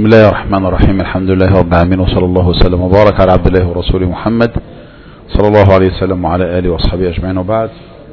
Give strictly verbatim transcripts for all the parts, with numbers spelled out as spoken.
بسم الله الرحمن الرحيم. الحمد لله رب العالمين، وصلى الله وسلم وبارك على عبد الله ورسوله محمد صلى الله عليه وسلم وعلى آله وأصحابه أجمعين، وبعد.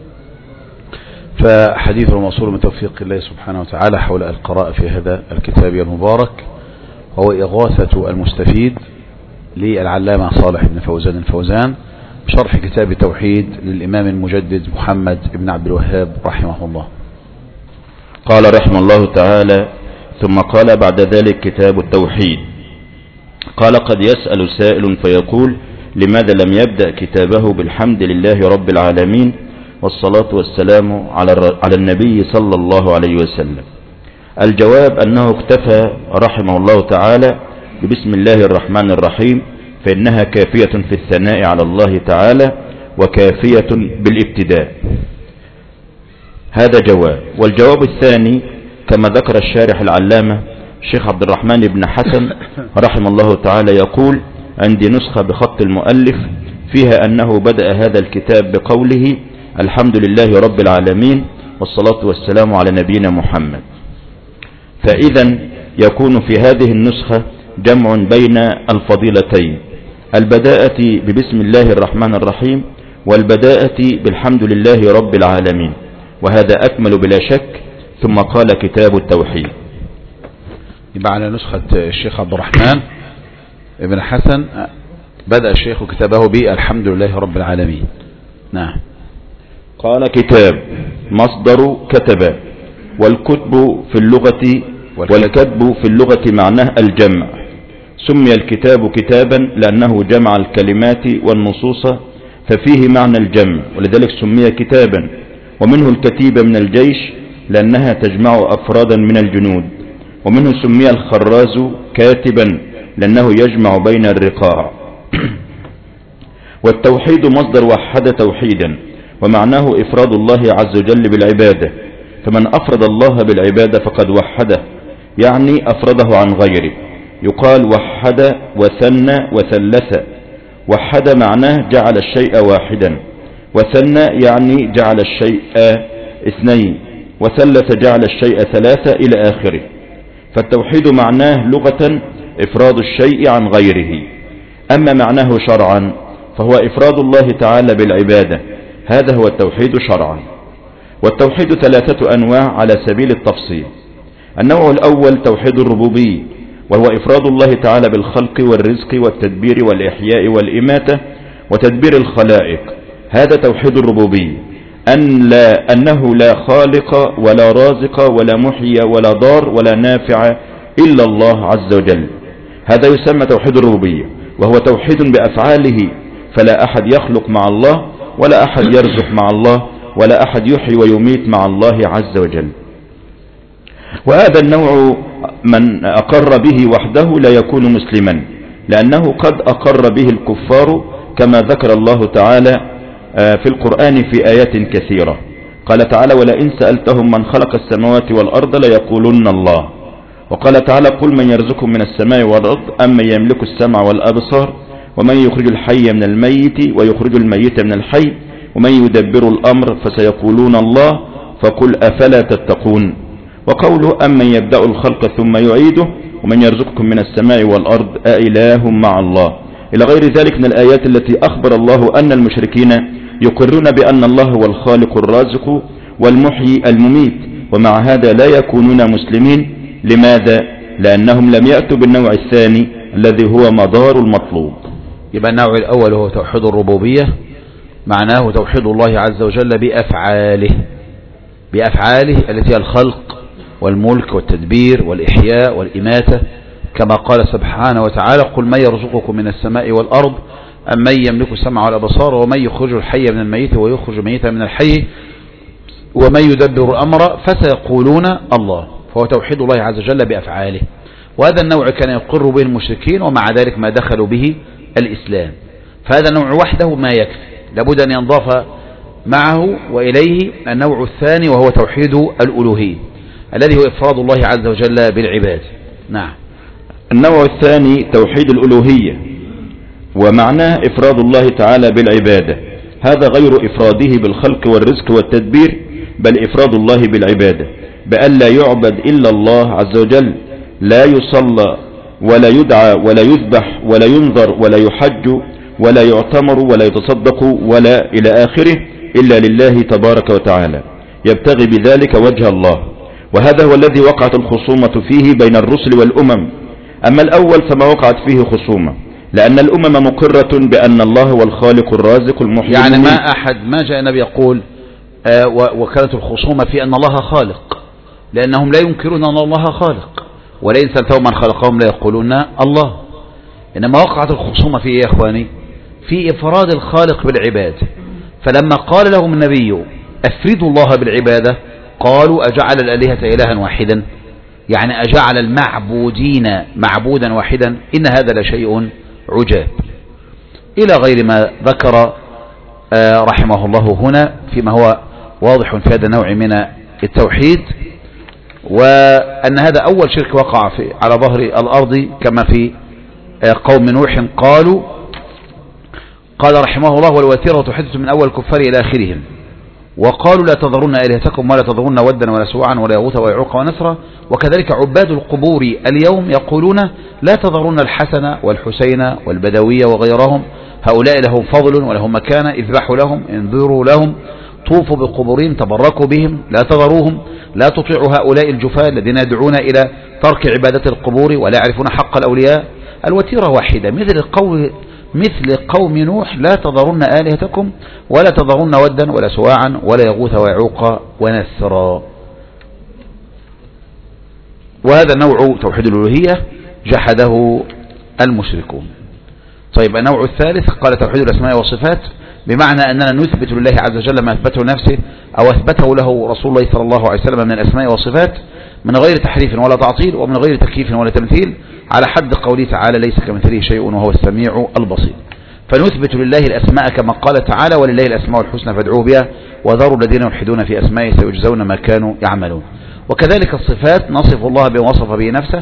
فحديث الموصول من توفيق الله سبحانه وتعالى حول القراءة في هذا الكتاب المبارك، وهو إغاثة المستفيد للعلامة صالح بن فوزان الفوزان بشرح كتاب التوحيد للإمام المجدد محمد بن عبد الوهاب رحمه الله. قال رحمه الله تعالى: ثم قال بعد ذلك كتاب التوحيد. قال: قد يسأل سائل فيقول: لماذا لم يبدأ كتابه بالحمد لله رب العالمين والصلاة والسلام على النبي صلى الله عليه وسلم؟ الجواب أنه اكتفى رحمه الله تعالى ببسم الله الرحمن الرحيم، فإنها كافية في الثناء على الله تعالى وكافية بالابتداء. هذا جواب. والجواب الثاني كما ذكر الشارح العلامة الشيخ عبد الرحمن بن حسن رحمه الله تعالى يقول: عندي نسخة بخط المؤلف فيها أنه بدأ هذا الكتاب بقوله: الحمد لله رب العالمين والصلاة والسلام على نبينا محمد. فإذا يكون في هذه النسخة جمع بين الفضيلتين، البداءة ببسم الله الرحمن الرحيم والبداءة بالحمد لله رب العالمين، وهذا أكمل بلا شك. ثم قال كتاب التوحيد. يبقى على نسخة الشيخ عبد الرحمن ابن حسن بدأ الشيخ كتابه بالحمد لله رب العالمين. نعم. قال: كتاب مصدر كتب، والكتب في اللغة والكتب في اللغة معناه الجمع. سمي الكتاب كتابا لأنه جمع الكلمات والنصوص ففيه معنى الجمع، ولذلك سمي كتابا. ومنه الكتيبة من الجيش لأنها تجمع أفرادا من الجنود. ومنه سمي الخراز كاتبا لأنه يجمع بين الرقاع. والتوحيد مصدر وحد توحيدا، ومعناه إفراد الله عز وجل بالعبادة، فمن أفرد الله بالعبادة فقد وحده، يعني أفرده عن غيره. يقال وحد وثنى وثلث. وحد معناه جعل الشيء واحدا، وثنى يعني جعل الشيء اثنين، وثلث جعل الشيء ثلاثة إلى آخره. فالتوحيد معناه لغة إفراد الشيء عن غيره، أما معناه شرعا فهو إفراد الله تعالى بالعبادة، هذا هو التوحيد شرعا. والتوحيد ثلاثة أنواع على سبيل التفصيل. النوع الأول توحيد الربوبية، وهو إفراد الله تعالى بالخلق والرزق والتدبير والإحياء والإماتة وتدبير الخلائق، هذا توحيد الربوبية، أن لا أنه لا خالق ولا رازق ولا محيي ولا ضار ولا نافع إلا الله عز وجل، هذا يسمى توحيد الربوبية، وهو توحيد بأفعاله، فلا أحد يخلق مع الله ولا أحد يرزق مع الله ولا أحد يحيي ويميت مع الله عز وجل. وهذا النوع من أقر به وحده لا يكون مسلما، لأنه قد أقر به الكفار كما ذكر الله تعالى في القرآن في آيات كثيرة. قال تعالى: ولئن سألتهم من خلق السماوات والأرض ليقولن الله. وقال تعالى: قل من يرزقكم من السماء والأرض أمن يملك السمع والأبصار ومن يخرج الحي من الميت ويخرج الميت من الحي ومن يدبر الأمر فسيقولون الله فقل أفلا تتقون. وقوله: أمن يبدأ الخلق ثم يعيده ومن يرزقكم من السماء والأرض أإله مع الله، إلى غير ذلك من الآيات التي أخبر الله أن المشركين يقرون بأن الله هو الخالق الرازق والمحيي المميت، ومع هذا لا يكونون مسلمين. لماذا؟ لأنهم لم يأتوا بالنوع الثاني الذي هو مدار المطلوب. يبقى النوع الأول هو توحيد الربوبية، معناه توحيد الله عز وجل بأفعاله بأفعاله التي هي الخلق والملك والتدبير والإحياء والإماتة، كما قال سبحانه وتعالى: قل من يرزقكم من السماء والأرض أم من يملك السمع والأبصار ومن يخرج الحي من الميت ويخرج الميت من الحي ومن يدبر الأمر فسيقولون الله. فهو توحيد الله عز وجل بأفعاله، وهذا النوع كان يقر به المشركين، ومع ذلك ما دخلوا به الإسلام. فهذا النوع وحده ما يكفي، لابد أن ينضاف معه وإليه النوع الثاني، وهو توحيد الألوهية الذي هو إفراد الله عز وجل بالعباد. نعم. النوع الثاني توحيد الألوهية، ومعناه إفراد الله تعالى بالعبادة، هذا غير إفراده بالخلق والرزق والتدبير، بل إفراد الله بالعبادة بأن لا يعبد إلا الله عز وجل، لا يصلى ولا يدعى ولا يذبح ولا ينذر ولا يحج ولا يعتمر ولا يتصدق ولا إلى آخره إلا لله تبارك وتعالى يبتغي بذلك وجه الله. وهذا هو الذي وقعت الخصومة فيه بين الرسل والأمم. أما الأول فما وقعت فيه خصومة، لأن الأمم مقرة بأن الله هو الخالق الرازق المحيي. يعني ما أحد ما جاء النبي يقول آه وكانت الخصومة في أن الله خالق، لأنهم لا ينكرون أن الله خالق، ولئن سألتهم من خلقهم لا يقولون الله. إنما وقعت الخصومة في إيه يا إخواني؟ في إفراد الخالق بالعبادة. فلما قال لهم النبي أفردوا الله بالعبادة قالوا أجعل الآلهة إلها واحدا، يعني أجعل المعبودين معبودا واحدا، إن هذا لشيء عجاب، إلى غير ما ذكر رحمه الله هنا فيما هو واضح في هذا النوع من التوحيد، وأن هذا أول شرك وقع في على ظهر الأرض كما في قوم نوح قالوا. قال رحمه الله والوتيرة تحدث من أول الكفار إلى آخرهم، وقالوا لا تذرون آلهتكم ولا تذرون ودا ولا سواعا ولا يغوث ويعوق ونسرا. وكذلك عباد القبور اليوم يقولون لا تذرون الحسن والحسين والبدوية وغيرهم، هؤلاء لهم فضل ولهم مكانة، اذبحوا لهم انذروا لهم طوفوا بقبورهم تبركوا بهم لا تذروهم، لا تطيعوا هؤلاء الجفاة الذين يدعون إلى ترك عبادة القبور ولا يعرفون حق الأولياء. الوتيرة واحدة مثل القول مثل قوم نوح لا تذرون آلهتكم ولا تذرون ودا ولا سواعا ولا يغوث ويعوق ونسرا. وهذا نوع توحيد الألوهية جحده المشركون. طيب النوع الثالث قال توحيد الأسماء والصفات، بمعنى أننا نثبت لله عز وجل ما أثبته نفسه أو أثبته له رسول الله صلى الله عليه وسلم من الأسماء والصفات من غير تحريف ولا تعطيل ومن غير تكييف ولا تمثيل، على حد قوله تعالى ليس كمثله شيء وهو السميع البصير. فنثبت لله الأسماء كما قال تعالى ولله الأسماء الحسنى فادعوه بها وذروا الذين يلحدون في أسمائه سيجزون ما كانوا يعملون. وكذلك الصفات نصف الله بما وصف به نفسه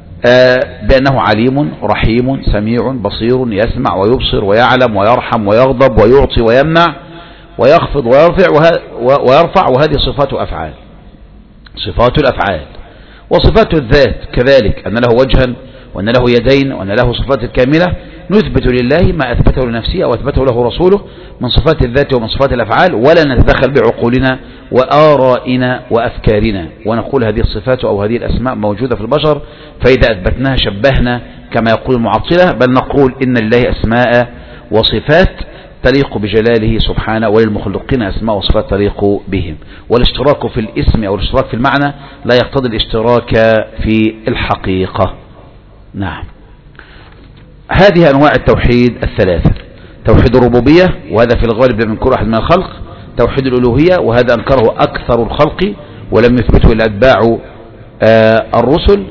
بأنه عليم رحيم سميع بصير يسمع ويبصر ويعلم ويرحم ويغضب ويعطي ويمنع ويخفض ويرفع ويرفع وهذه صفات أفعال، صفات الأفعال. وصفات الذات كذلك أن له وجها وأن له يدين وأن له صفات الكاملة، نثبت لله ما أثبته لنفسه أو أثبته له رسوله من صفات الذات ومن صفات الأفعال، ولا نتدخل بعقولنا وآرائنا وأفكارنا ونقول هذه الصفات أو هذه الأسماء موجودة في البشر فإذا أثبتناها شبهنا كما يقول المعطلة، بل نقول إن لله أسماء وصفات تليق بجلاله سبحانه وللمخلوقين أسماء وصفات تليق بهم، والاشتراك في الاسم أو الاشتراك في المعنى لا يقتضي الاشتراك في الحقيقة. نعم، هذه أنواع التوحيد الثلاثة: توحيد الربوبية وهذا في الغالب لم ينكره أحد من الخلق، توحيد الألوهية وهذا أنكره أكثر الخلق ولم يثبته إلا أتباع الرسل،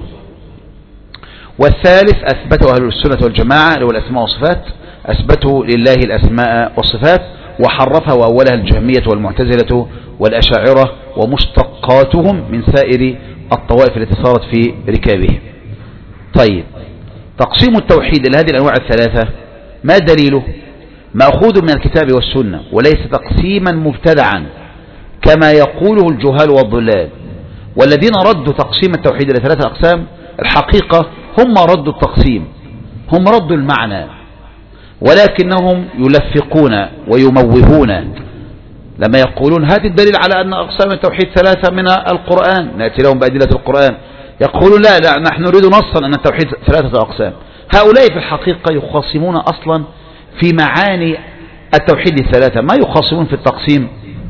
والثالث أثبته أهل السنة والجماعة اللي هو الأسماء والصفات، أثبتوا لله الأسماء والصفات وحرفها وأولها الجهمية والمعتزلة والأشاعرة ومشتقاتهم من سائر الطوائف التي صارت في ركابهم. طيب، تقسيم التوحيد لهذه الأنواع الثلاثة ما دليله؟ مأخوذ من الكتاب والسنة وليس تقسيما مبتدعا كما يقوله الجهال والضلال. والذين ردوا تقسيم التوحيد إلى ثلاثة أقسام الحقيقة هم ردوا التقسيم، هم ردوا المعنى، ولكنهم يلفقون ويموهون لما يقولون هذا الدليل على أن أقسام التوحيد ثلاثة من القرآن، نأتي لهم بأدلة القرآن، يقولون لا لا نحن نريد نصا أن التوحيد ثلاثة أقسام. هؤلاء في الحقيقة يخاصمون أصلا في معاني التوحيد الثلاثة، ما يخاصمون في التقسيم،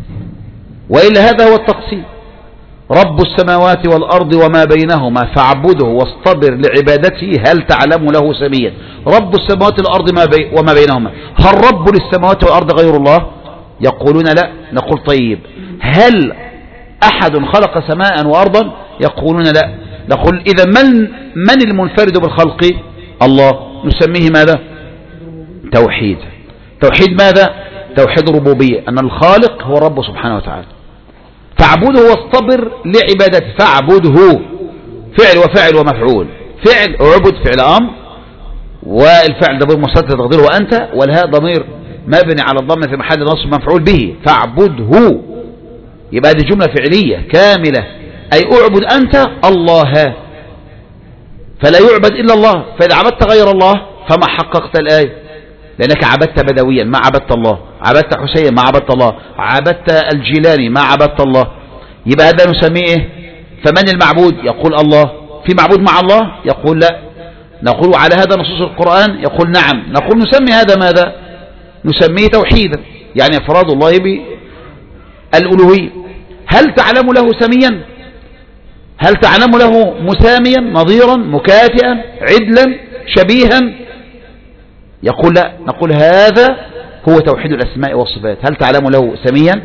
وإلا هذا هو التقسيم: رب السماوات والأرض وما بينهما فاعبده واصطبر لعبادته هل تعلم له سميا. رب السماوات والأرض وما بينهما، هل رب للسماوات والأرض غير الله؟ يقولون لا. نقول طيب، هل أحد خلق سماء وأرضا؟ يقولون لا. نقول إذا من من المنفرد بالخلق؟ الله. نسميه ماذا؟ توحيد. توحيد ماذا؟ توحيد الربوبية، أن الخالق هو الرب سبحانه وتعالى. فاعبده واصطبر لعبادته، فاعبده فعل وفاعل ومفعول، فعل اعبد فعل أمر، والفعل ضمير مستتر تقديره وأنت، والهاء ضمير مبني على الضم في محل نصب مفعول به، فاعبده. يبقى دي جملة فعلية كاملة، أي اعبد أنت الله. فلا يعبد إلا الله. فإذا عبدت غير الله فما حققت الآية، لأنك عبدت بدويا ما عبدت الله، عبدت حسين ما عبدت الله، عبدت الجيلاني ما عبدت الله. يبقى هذا نسميه إيه؟ فمن المعبود؟ يقول الله. في معبود مع الله؟ يقول لا. نقول على هذا نصوص القرآن؟ يقول نعم. نقول نسمي هذا ماذا؟ نسميه توحيدا، يعني إفراد الله بالألوهية. هل تعلم له سميا؟ هل تعلم له مساميا نظيرا مكافئا عدلا شبيها؟ يقول لا. نقول هذا هو توحيد الأسماء والصفات. هل تعلم له سميا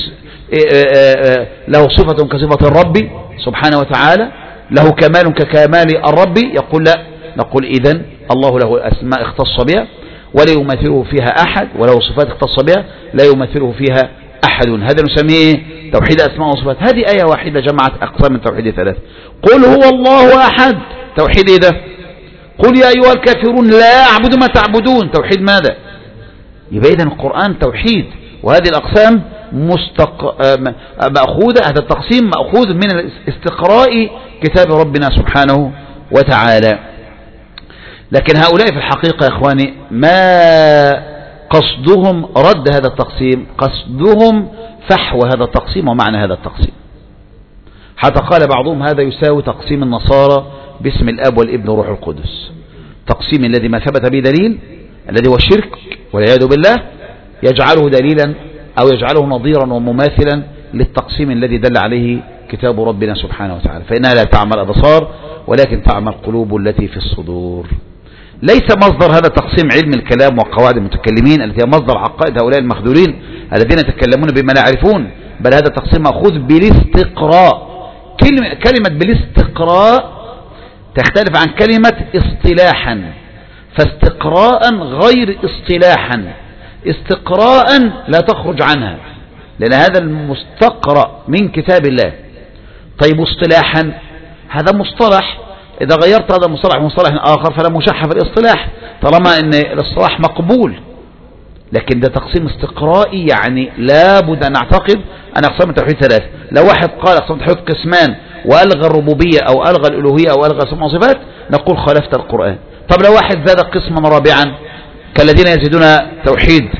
له صفة كصفة الرب سبحانه وتعالى، له كمال ككمال الرب؟ يقول لا. نقول إذن الله له أسماء اختص بها ولا يمثله فيها أحد، وله صفات اختص بها لا يمثله فيها أحد. هذا نسميه توحيد أسماء وصفات. هذه آية واحدة جمعت أقسام التوحيد ثلاثة. قل هو الله أحد، توحيد إيه ده؟ قل يا أيها الكافرون لا أعبد ما تعبدون، توحيد ماذا؟ يبقى إذن القرآن توحيد. وهذه الأقسام مستق... مأخوذة، هذا التقسيم مأخوذ من استقراء كتاب ربنا سبحانه وتعالى. لكن هؤلاء في الحقيقة يا إخواني ما قصدهم رد هذا التقسيم، قصدهم فحوى هذا التقسيم ومعنى هذا التقسيم. حتى قال بعضهم هذا يساوي تقسيم النصارى باسم الأب والابن وروح القدس، تقسيم الذي ما ثبت به دليل الذي هو الشرك والعياذ بالله يجعله دليلا أو يجعله نظيرا ومماثلا للتقسيم الذي دل عليه كتاب ربنا سبحانه وتعالى. فإنها لا تعمل أبصار ولكن تعمل قلوب التي في الصدور. ليس مصدر هذا التقسيم علم الكلام وقواعد المتكلمين التي هي مصدر عقائد هؤلاء المخذولين الذين يتكلمون بما لا يعرفون، بل هذا التقسيم مأخوذ بالاستقراء. كلمة, كلمة بالاستقراء تختلف عن كلمة اصطلاحا، فاستقراء غير اصطلاحا. استقراء لا تخرج عنها لأن هذا المستقرأ من كتاب الله. طيب اصطلاحا هذا مصطلح، إذا غيرت هذا المصطلح مصطلح آخر فلا مشح في الاصطلاح طالما أن الاصطلاح مقبول. لكن ده تقسيم استقرائي، يعني لابد أن نعتقد أن أقسام التوحيد ثلاثة. لو واحد قال أقسام التوحيد قسمان وألغى الربوبية أو ألغى الألوهية أو ألغى اسم وصفات نقول خالفت القرآن. طب لو واحد زاد قسما رابعا كالذين يزيدون توحيد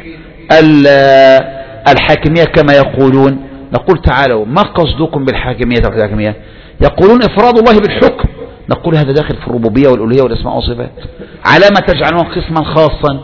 الحاكمية كما يقولون نقول تعالوا ما قصدكم بالحاكمية توحيد الحاكمية؟ يقولون إفراد الله بالحكم. نقول هذا داخل في الربوبية والألوهية والأسماء والصفات، على ما تجعلون قسما خاصا؟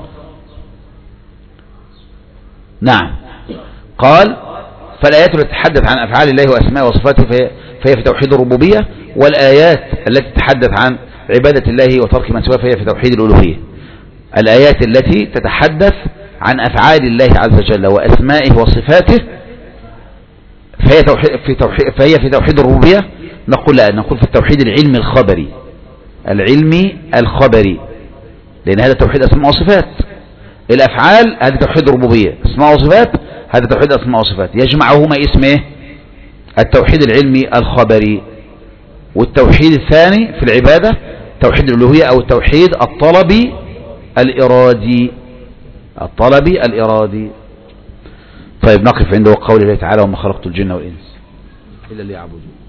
نعم. قال فالآيات التي تتحدث عن أفعال الله وأسماء وصفاته فهي في توحيد الربوبية، والآيات التي تتحدث عن عبادة الله وترك من سواه فهي في توحيد الألوهية. الآيات التي تتحدث عن أفعال الله عز وجل وأسمائه وصفاته فهي, توحيد في توحيد فهي في توحيد الربوبية. نقول لا، نقول في التوحيد العلمي الخبري، العلمي الخبري، لأن هذا توحيد أسماء وصفات. الأفعال هذه توحيد الربوبية، أسماء وصفات هذا توحيد أسماء وصفات، يجمعهما اسمه التوحيد العلمي الخبري. والتوحيد الثاني في العبادة توحيد الألوهية أو التوحيد الطلبي الإرادي، الطلبي الإرادي. طيب نقف عنده قول الله تعالى وما خلقت الجن والإنس إلا ليعبدون.